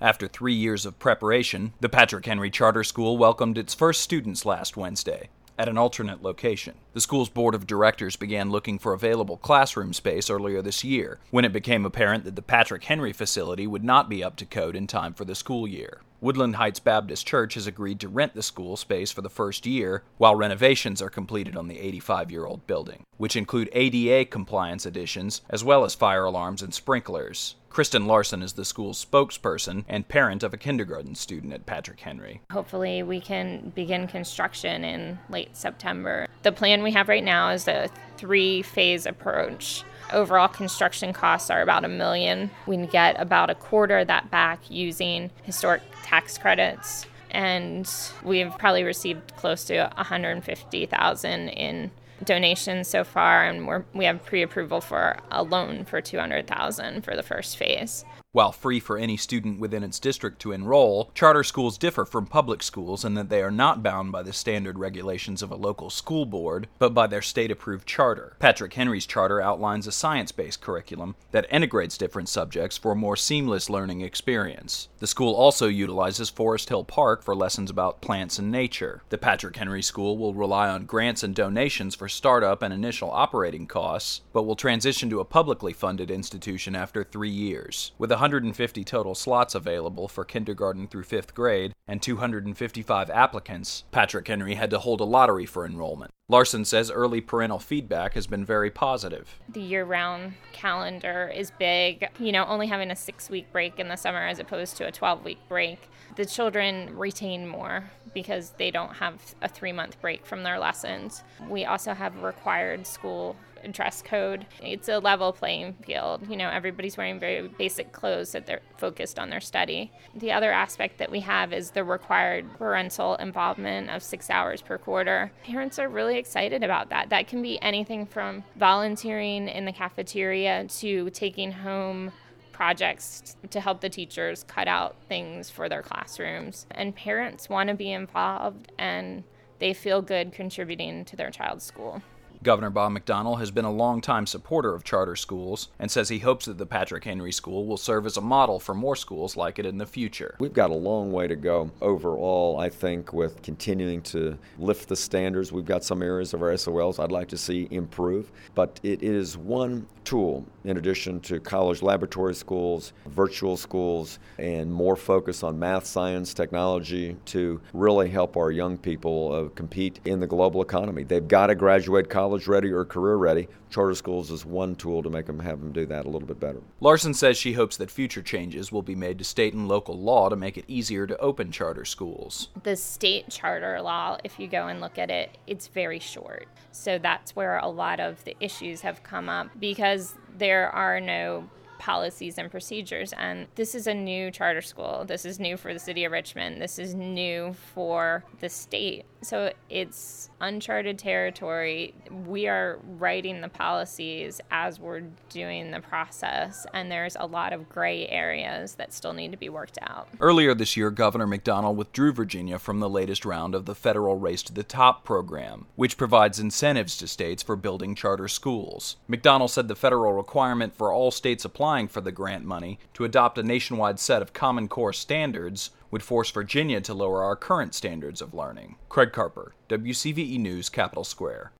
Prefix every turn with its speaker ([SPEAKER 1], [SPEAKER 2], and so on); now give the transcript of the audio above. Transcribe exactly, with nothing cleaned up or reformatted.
[SPEAKER 1] After three years of preparation, the Patrick Henry Charter School welcomed its first students last Wednesday at an alternate location. The school's board of directors began looking for available classroom space earlier this year, when it became apparent that the Patrick Henry facility would not be up to code in time for the school year. Woodland Heights Baptist Church has agreed to rent the school space for the first year, while renovations are completed on the eighty-five-year-old building, which include A D A compliance additions, as well as fire alarms and sprinklers. Kristen Larson is the school's spokesperson and parent of a kindergarten student at Patrick Henry.
[SPEAKER 2] Hopefully we can begin construction in late September. The plan we have right now is a three-phase approach. Overall construction costs are about a million. We can get about a quarter of that back using historic tax credits, and we've probably received close to one hundred fifty thousand dollars in donations so far, and we're, we have pre-approval for a loan for two hundred thousand dollars for the first phase.
[SPEAKER 1] While free for any student within its district to enroll, charter schools differ from public schools in that they are not bound by the standard regulations of a local school board, but by their state-approved charter. Patrick Henry's charter outlines a science-based curriculum that integrates different subjects for a more seamless learning experience. The school also utilizes Forest Hill Park for lessons about plants and nature. The Patrick Henry School will rely on grants and donations for startup and initial operating costs, but will transition to a publicly funded institution after three years. With one hundred fifty total slots available for kindergarten through fifth grade and two hundred fifty-five applicants, Patrick Henry had to hold a lottery for enrollment. Larson says early parental feedback has been very positive.
[SPEAKER 2] The year-round calendar is big. You know, only having a six-week break in the summer as opposed to a twelve-week break. The children retain more because they don't have a three-month break from their lessons. We also have required school dress code. It's a level playing field. You know, everybody's wearing very basic clothes that they're focused on their study. The other aspect that we have is the required parental involvement of six hours per quarter. Parents are really excited about that. That can be anything from volunteering in the cafeteria to taking home projects to help the teachers cut out things for their classrooms. And parents want to be involved, and they feel good contributing to their child's school.
[SPEAKER 1] Governor Bob McDonnell has been a longtime supporter of charter schools and says he hopes that the Patrick Henry School will serve as a model for more schools like it in the future.
[SPEAKER 3] We've got a long way to go overall, I think, with continuing to lift the standards. We've got some areas of our S O Ls I'd like to see improve, but it is one tool in addition to college laboratory schools, virtual schools, and more focus on math, science, technology to really help our young people uh, compete in the global economy. They've got to graduate college ready or career ready. Charter schools is one tool to make them have them do that a little bit better.
[SPEAKER 1] Larson says she hopes that future changes will be made to state and local law to make it easier to open charter schools.
[SPEAKER 2] The state charter law, if you go and look at it, it's very short. So that's where a lot of the issues have come up because there are no policies and procedures. And this is a new charter school. This is new for the city of Richmond. This is new for the state. So it's uncharted territory. We are writing the policies as we're doing the process, and there's a lot of gray areas that still need to be worked out.
[SPEAKER 1] Earlier this year, Governor McDonnell withdrew Virginia from the latest round of the federal Race to the Top program, which provides incentives to states for building charter schools. McDonnell said the federal requirement for all states applying for the grant money to adopt a nationwide set of Common Core standards would force Virginia to lower our current standards of learning. Craig Carper, W C V E News, Capitol Square.